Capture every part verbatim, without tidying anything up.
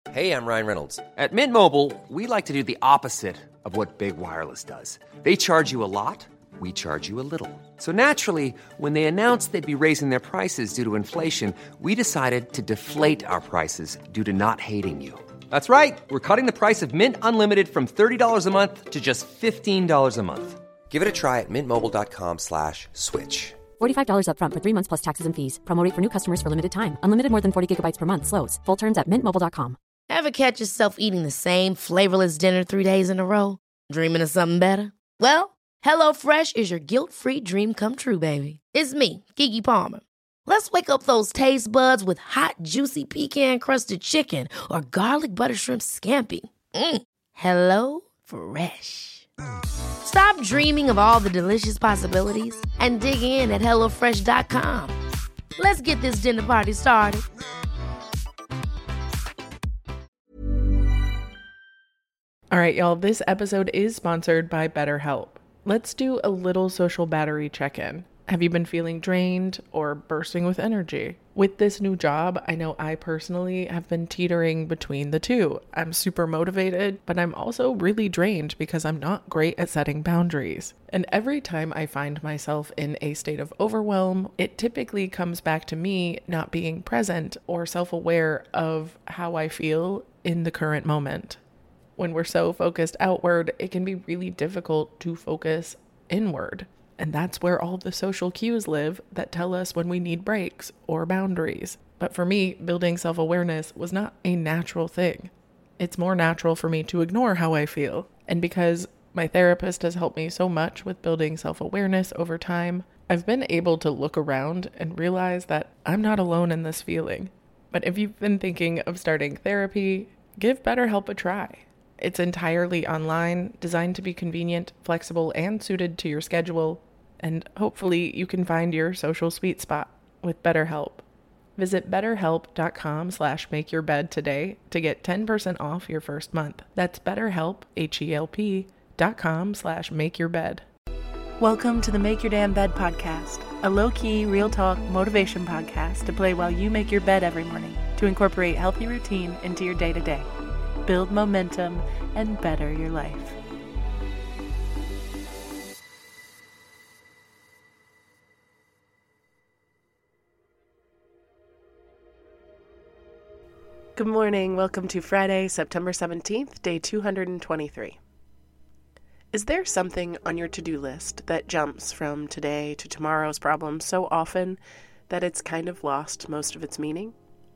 Hey, I'm Ryan Reynolds. At Mint Mobile, we like to do the opposite of what Big Wireless does. They charge you a lot, we charge you a little. So naturally, when they announced they'd be raising their prices due to inflation, we decided to deflate our prices due to not hating you. That's right. We're cutting the price of Mint Unlimited from thirty dollars a month to just fifteen dollars a month. Give it a try at mintmobile.com slash switch. forty-five dollars up front for three months plus taxes and fees. Promo rate for new customers for limited time. Unlimited more than forty gigabytes per month. Slows full terms at mint mobile dot com. Ever catch yourself eating the same flavorless dinner three days in a row? Dreaming of something better? Well, HelloFresh is your guilt-free dream come true, baby. It's me, Keke Palmer. Let's wake up those taste buds with hot, juicy pecan-crusted chicken or garlic butter shrimp scampi. Mm. Hello Fresh. Stop dreaming of all the delicious possibilities and dig in at hello fresh dot com. Let's get this dinner party started. All right, y'all, this episode is sponsored by BetterHelp. Let's do a little social battery check-in. Have you been feeling drained or bursting with energy? With this new job, I know I personally have been teetering between the two. I'm super motivated, but I'm also really drained because I'm not great at setting boundaries. And every time I find myself in a state of overwhelm, it typically comes back to me not being present or self-aware of how I feel in the current moment. When we're so focused outward, it can be really difficult to focus inward. And that's where all the social cues live that tell us when we need breaks or boundaries. But for me, building self-awareness was not a natural thing. It's more natural for me to ignore how I feel. And because my therapist has helped me so much with building self-awareness over time, I've been able to look around and realize that I'm not alone in this feeling. But if you've been thinking of starting therapy, give BetterHelp a try. It's entirely online, designed to be convenient, flexible, and suited to your schedule. And hopefully you can find your social sweet spot with BetterHelp. Visit betterhelp.com slash make your bed today to get ten percent off your first month. That's betterhelp, H-E-L-P dot com slash make your bed. Welcome to the Make Your Damn Bed podcast, a low-key, real-talk motivation podcast to play while you make your bed every morning to incorporate healthy routine into your day-to-day. Build momentum, and better your life. Good morning. Welcome to Friday, September seventeenth, day two hundred twenty-three. Is there something on your to-do list that jumps from today to tomorrow's problem so often that it's kind of lost most of its meaning?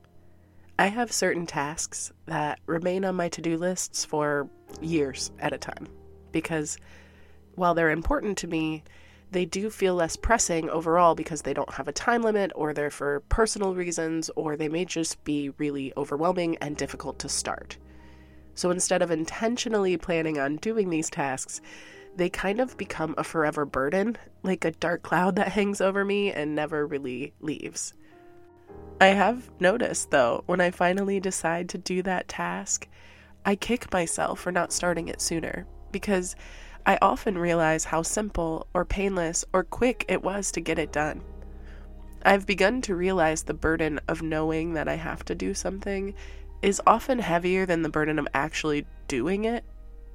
I have certain tasks that remain on my to-do lists for years at a time because while they're important to me, they do feel less pressing overall because they don't have a time limit or they're for personal reasons or they may just be really overwhelming and difficult to start. So instead of intentionally planning on doing these tasks, they kind of become a forever burden, like a dark cloud that hangs over me and never really leaves. I have noticed, though, when I finally decide to do that task, I kick myself for not starting it sooner, because I often realize how simple or painless or quick it was to get it done. I've begun to realize the burden of knowing that I have to do something is often heavier than the burden of actually doing it.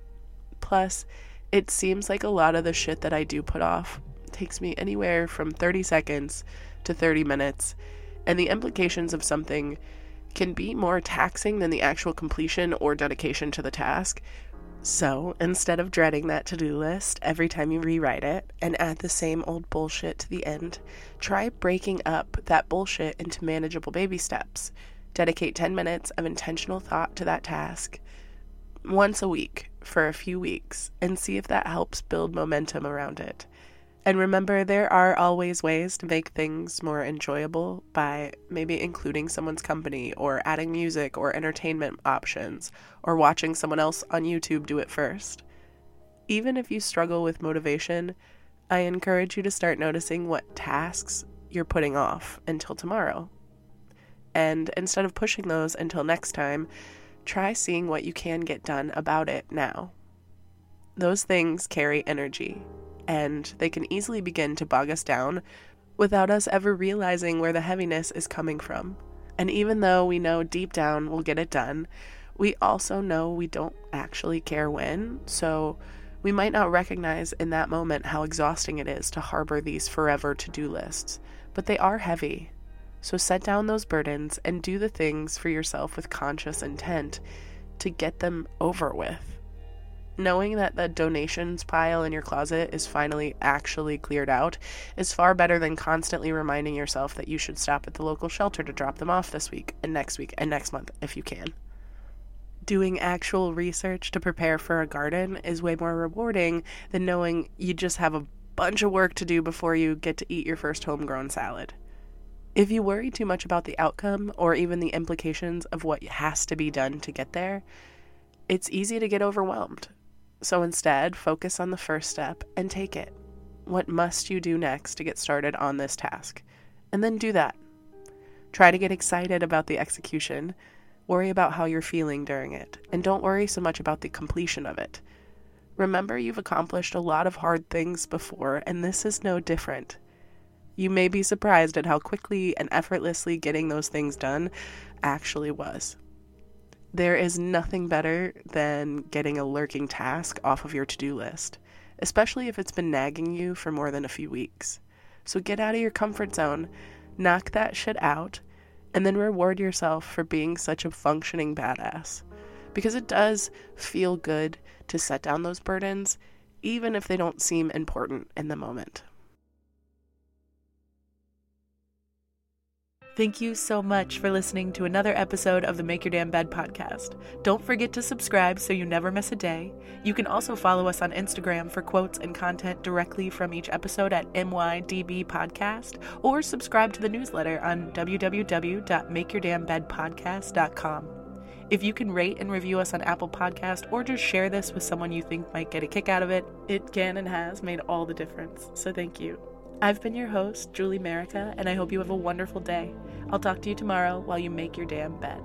Plus, it seems like a lot of the shit that I do put off takes me anywhere from thirty seconds to thirty minutes, and the implications of something can be more taxing than the actual completion or dedication to the task. So, instead of dreading that to-do list every time you rewrite it and add the same old bullshit to the end, try breaking up that bullshit into manageable baby steps. Dedicate ten minutes of intentional thought to that task once a week for a few weeks and see if that helps build momentum around it. And remember, there are always ways to make things more enjoyable by maybe including someone's company or adding music or entertainment options or watching someone else on YouTube do it first. Even if you struggle with motivation, I encourage you to start noticing what tasks you're putting off until tomorrow. And instead of pushing those until next time, try seeing what you can get done about it now. Those things carry energy, and they can easily begin to bog us down without us ever realizing where the heaviness is coming from. And even though we know deep down we'll get it done, We also know we don't actually care when, so we might not recognize in that moment how exhausting it is to harbor these forever to-do lists, but they are heavy. So set down those burdens and do the things for yourself with conscious intent to get them over with. Knowing that the donations pile in your closet is finally actually cleared out is far better than constantly reminding yourself that you should stop at the local shelter to drop them off this week and next week and next month if you can. Doing actual research to prepare for a garden is way more rewarding than knowing you just have a bunch of work to do before you get to eat your first homegrown salad. If you worry too much about the outcome or even the implications of what has to be done to get there, it's easy to get overwhelmed. So instead, focus on the first step and take it. What must you do next to get started on this task? And then do that. Try to get excited about the execution. Worry about how you're feeling during it, and don't worry so much about the completion of it. Remember, you've accomplished a lot of hard things before, and this is no different. You may be surprised at how quickly and effortlessly getting those things done actually was. There is nothing better than getting a lurking task off of your to-do list, especially if it's been nagging you for more than a few weeks. So get out of your comfort zone, knock that shit out, and then reward yourself for being such a functioning badass. Because it does feel good to set down those burdens, even if they don't seem important in the moment. Thank you so much for listening to another episode of the Make Your Damn Bed podcast. Don't forget to subscribe so you never miss a day. You can also follow us on Instagram for quotes and content directly from each episode at M Y D B Podcast, or subscribe to the newsletter on w w w dot make your damn bed podcast dot com. If you can rate and review us on Apple Podcast or just share this with someone you think might get a kick out of it, it can and has made all the difference, so thank you. I've been your host, Julie Merica, and I hope you have a wonderful day. I'll talk to you tomorrow while you make your damn bed.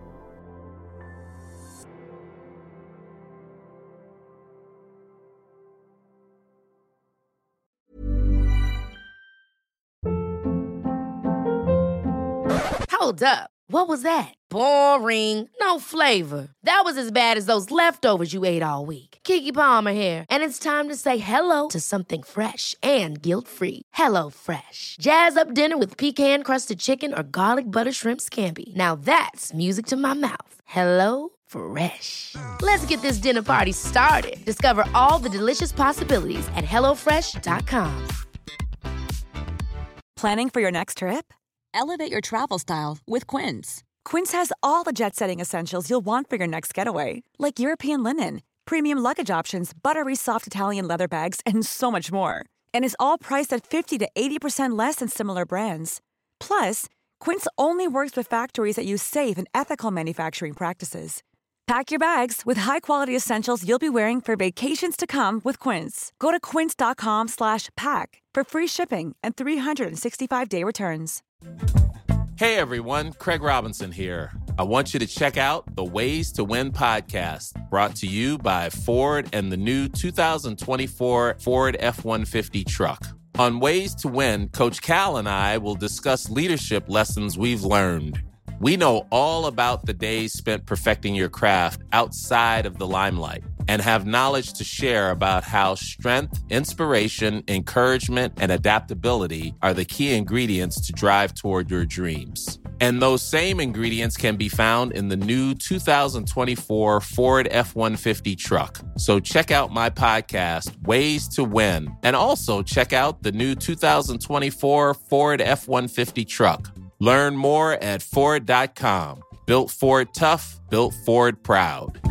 Hold up. What was that? Boring. No flavor. That was as bad as those leftovers you ate all week. Keke Palmer here, and it's time to say hello to something fresh and guilt-free. Hello Fresh. Jazz up dinner with pecan-crusted chicken or garlic butter shrimp scampi. Now that's music to my mouth. Hello Fresh. Let's get this dinner party started. Discover all the delicious possibilities at hello fresh dot com. Planning for your next trip? Elevate your travel style with Quince. Quince has all the jet-setting essentials you'll want for your next getaway, like European linen, premium luggage options, buttery soft Italian leather bags, and so much more. And is all priced at fifty to eighty percent less than similar brands. Plus, Quince only works with factories that use safe and ethical manufacturing practices. Pack your bags with high-quality essentials you'll be wearing for vacations to come with Quince. Go to quince dot com slash pack for free shipping and three sixty-five day returns. Hey everyone, Craig Robinson here. I want you to check out the Ways to Win podcast, brought to you by Ford and the new two thousand twenty-four Ford F one fifty truck. On Ways to Win, Coach Cal and I will discuss leadership lessons we've learned. We know all about the days spent perfecting your craft outside of the limelight and have knowledge to share about how strength, inspiration, encouragement, and adaptability are the key ingredients to drive toward your dreams. And those same ingredients can be found in the new two thousand twenty-four Ford F one fifty truck. So check out my podcast, Ways to Win, and also check out the new two thousand twenty-four Ford F one fifty truck. Learn more at Ford dot com. Built Ford tough, built Ford proud.